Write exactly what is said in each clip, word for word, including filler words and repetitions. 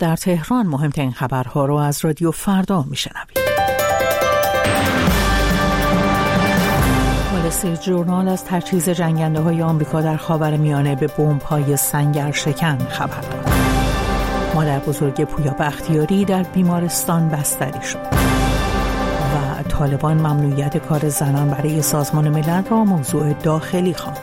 در تهران مهمترین خبرها رو از رادیو فردا میشنوید. وال استریت ژورنال از تجهیز جنگنده‌های آمریکا در خاورمیانه به بمب‌های سنگرشکن خبر داد. مادر بزرگ پویا بختیاری در بیمارستان بستری شد. و طالبان ممنوعیت کار زنان برای سازمان ملل را موضوع داخلی خواند.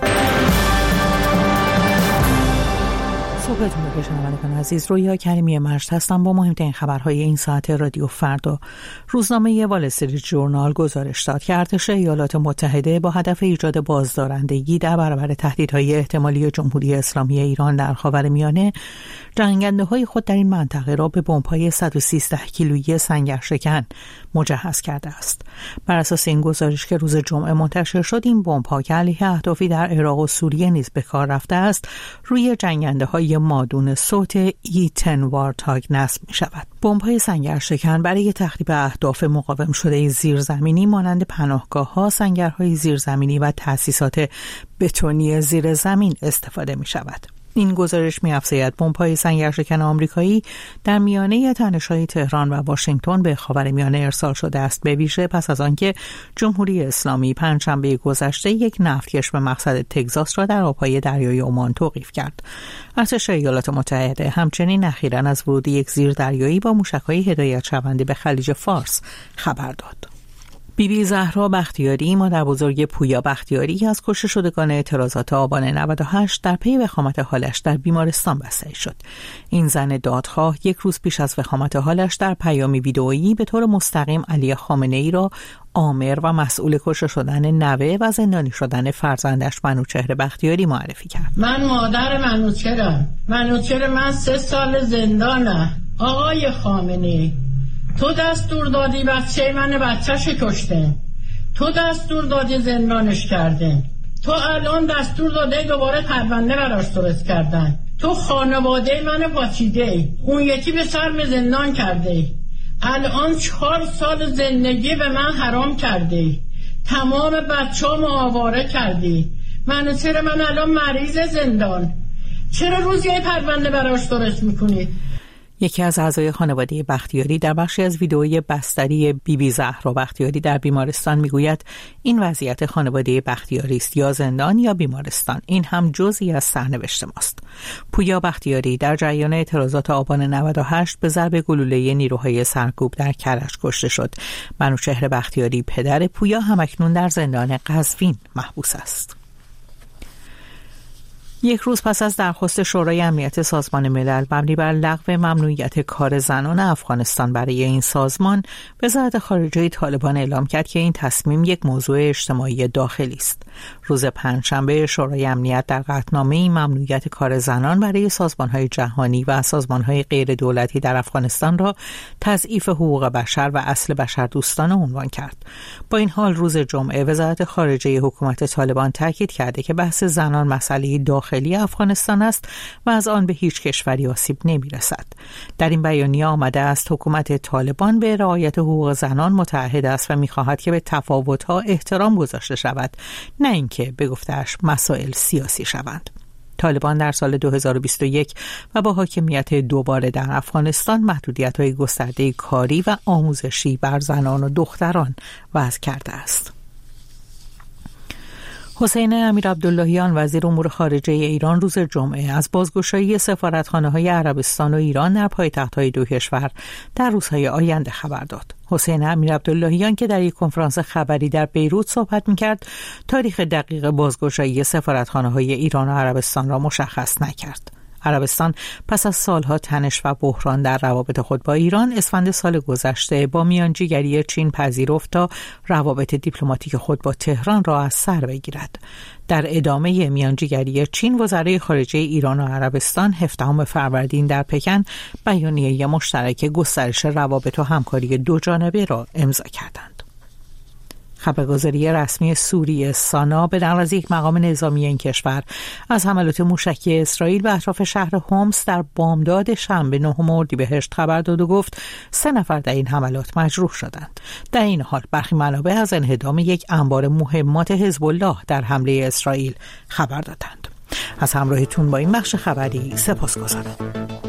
صبحتون بخیر شنوندگان عزیز، رویا کریمی مجد هستم با مهمترین خبرهای این ساعت رادیو فردا. روزنامه وال استریت ژورنال گزارش داد که ارتش ایالات متحده با هدف ایجاد بازدارندگی در برابر تهدیدهای احتمالی جمهوری اسلامی ایران در خاورمیانه، جنگنده‌های خود در این منطقه را به بمب‌های صد و سیزده کیلویی سنگرشکن مجهز کرده است. بر اساس این گزارش که روز جمعه منتشر شد، این بمب‌ها که علیه اهدافی در عراق و سوریه نیز به کار رفته است، روی جنگنده‌های مادون صوت ای ده وارتاگ نصب می شود. بمب‌های سنگرشکن برای تخریب اهداف مقاوم شده زیرزمینی مانند پناهگاه‌ها، سنگرهای زیرزمینی و تأسیسات بتونی زیر زمین استفاده می شود. این گزارش می‌افزاید بمب‌های سنگرشکن آمریکایی در میانه تنش‌های تهران و واشنگتن به خاورمیانه ارسال شده است، به ویژه پس از آنکه جمهوری اسلامی پنجشنبه گذشته یک نفتکش به مقصد تگزاس را در آب‌های دریای عمان توقیف کرد. ارتش ایالات متحده همچنین اخیراً از ورود یک زیردریایی با موشک‌های هدایت شونده به خلیج فارس خبر داد. بی بی زهرا بختیاری، مادر بزرگ پویا بختیاری، از کشته شدگان اعتراضات آبان نود و هشت در پی وخامت حالش در بیمارستان بستری شد. این زن دادخواه یک روز پیش از وخامت حالش در پیامی ویدئویی به طور مستقیم علی خامنه‌ای را آمر و مسئول کشته شدن نوه و زندانی شدن فرزندش منوچهر بختیاری معرفی کرد. من مادر منوچهرم. منوچهر من سه سال زندانه. آقای خامنه‌ای، تو دستور دادی بچه من بچه‌ش کشته، تو دستور دادی زندانش کردن، تو الان دستور داده دوباره پرونده براش درست کردن، تو خانواده من پاچیده، اون یکی به سرم زندان کرده، الان چهار سال زندگی به من حرام کرده، تمام بچه‌امو آواره کردی. من چرا من الان مریض زندان، چرا روزی پرونده براش درست میکنید؟ یکی از اعضای خانواده بختیاری در بخشی از ویدئوی بستری بی بی زهرا بختیاری در بیمارستان میگوید این وضعیت خانواده بختیاری است، یا زندان یا بیمارستان. این هم جزئی از سرنوشت ماست. پویا بختیاری در جریان اعتراضات آبان نود و هشت به ضرب گلوله نیروهای سرکوب در کرج کشته شد. منوچهر بختیاری، پدر پویا، همکنون در زندان قزوین محبوس است. یک روز پس از درخواست شورای امنیت سازمان ملل مبنی بر لغو ممنوعیت کار زنان افغانستان برای این سازمان، وزارت خارجه طالبان اعلام کرد که این تصمیم یک موضوع اجتماعی داخلی است. روز پنجشنبه شورای امنیت در قطعنامه‌ای ممنوعیت کار زنان برای سازمان‌های جهانی و سازمان‌های غیر دولتی در افغانستان را تضعیف حقوق بشر و اصل بشردوستانه عنوان کرد. با این حال روز جمعه وزارت خارجه حکومت طالبان تاکید کرده که بحث زنان مسئله داخلی خیلی افغانستان است و از آن به هیچ کشوری آسیب نمی‌رسد. در این بیانیه آمده است حکومت طالبان به رعایت حقوق زنان متعهد است و می‌خواهد که به تفاوت‌ها احترام گذاشته شود، نه اینکه به گفته‌اش مسائل سیاسی شوند. طالبان در سال دو هزار و بیست و یک و با حاکمیت دوباره در افغانستان محدودیت‌های گسترده کاری و آموزشی بر زنان و دختران وضع کرده است. حسین امیرعبداللهیان، وزیر امور خارجه ایران، روز جمعه از بازگشایی سفارتخانه‌های عربستان و ایران در پایتخت‌های دو کشور در روزهای آینده خبر داد. حسین امیرعبداللهیان که در یک کنفرانس خبری در بیروت صحبت می‌کرد، تاریخ دقیق بازگشایی سفارتخانه‌های ایران و عربستان را مشخص نکرد. عربستان پس از سالها تنش و بحران در روابط خود با ایران، اسفند سال گذشته با میانجیگری چین پذیرفت تا روابط دیپلماتیک خود با تهران را از سر بگیرد. در ادامه میانجیگری چین، وزرای خارجه ایران و عربستان هفدهم فروردین در پکن بیانیه مشترک گسترش روابط و همکاری دوجانبه را امضا کردند. خبرگزاری رسمی سوریه سانا به نقل از یک مقام نظامی این کشور از حملات موشکی اسرائیل به اطراف شهر هومس در بامداد شنبه نهم اردیبهشت خبر داد و گفت سه نفر در این حملات مجروح شدند. در این حال برخی منابع از انهدام یک انبار مهمات حزب الله در حمله اسرائیل خبر دادند. از همراهیتون با این بخش خبری سپاسگزارم.